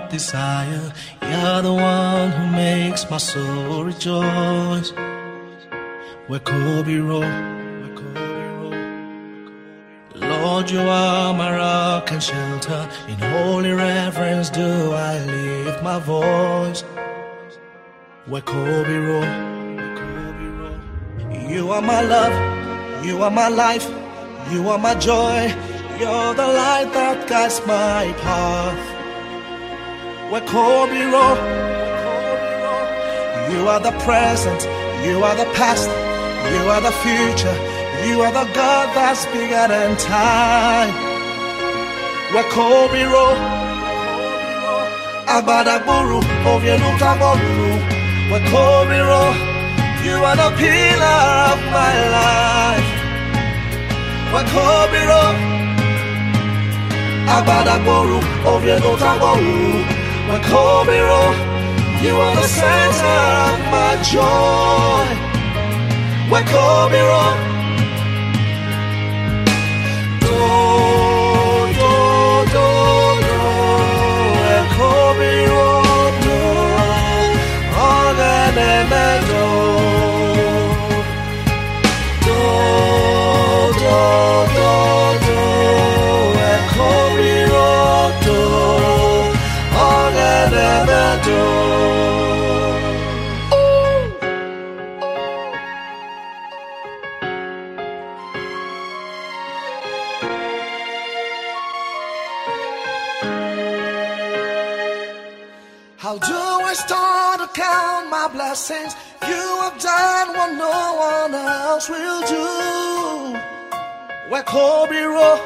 desire. You're the one who makes my soul rejoice. Where Kobe roll. Lord, you are my rock and shelter. In holy reverence do I lift my voice. Where Kobe roll. You are my love, you are my life, you are my joy. You're the light that guides my path. Where Kobe roll. You are the present, you are the past, you are the future. You are the God that's bigger than time. Where Kobe roll. Agbadagburu, Ovienutaboru. Where Kobe roll. You are the pillar of my life. Where Kobe roll. Agbadagburu, Ovienutaboru. Where Kobe roll. You are the center of my joy. Where Kobe roll. How do I start to count my blessings? You have done what no one else will do. Where Kobe roll.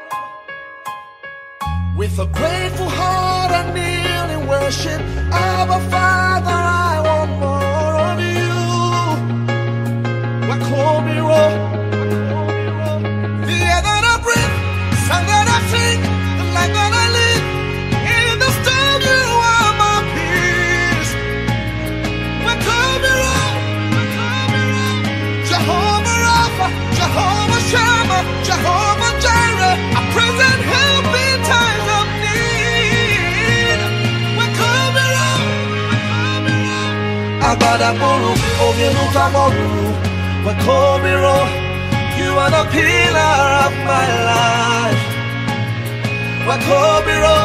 With a grateful heart and kneel in worship, Abba Father, I want more of you. Where Kobe roll. The air that I breathe, song that I sing, the life that I live. In the storm, you are my peace. Where Kobe roll. Jehovah Rapha, Jehovah Shammah, Jehovah Jireh, a present help in times of need. Where Kobe roll. Agbadagburu, Ovienutaboru. Where Kobe roll. You are the pillar of my life. Where Kobe roll.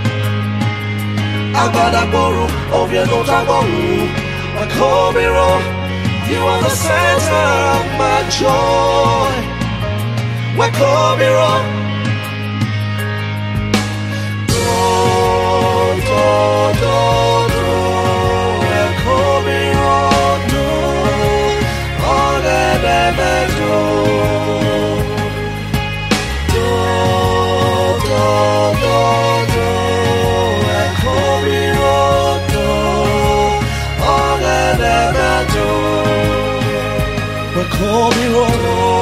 Agbadagburu, Ovienutaboru. Where Kobe roll. You are the center of my joy. Where Kobe roll. Where Kobe roll. All that ever do. Where Kobe roll. All that ever do. Where Kobe roll.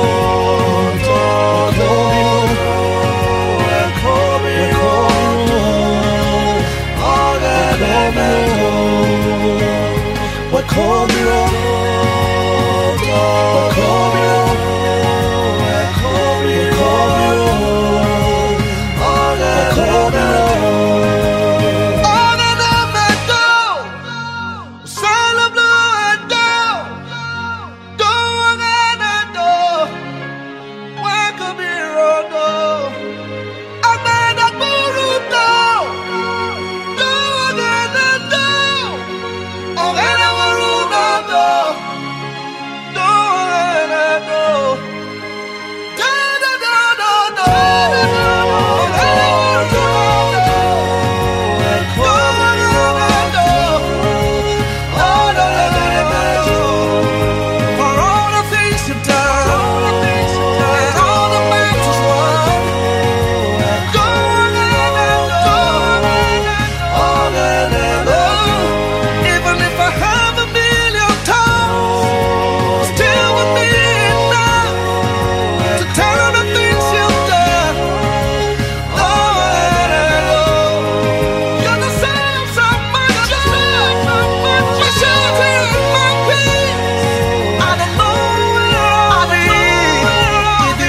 Where Kobe roll. All that ever do. Where Kobe roll.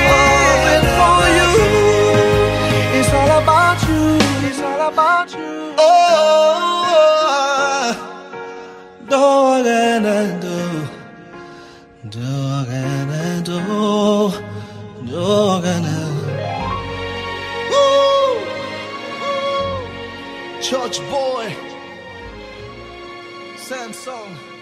It's all about you. Oh, do again and do again and do again and. Church boy, Samsung.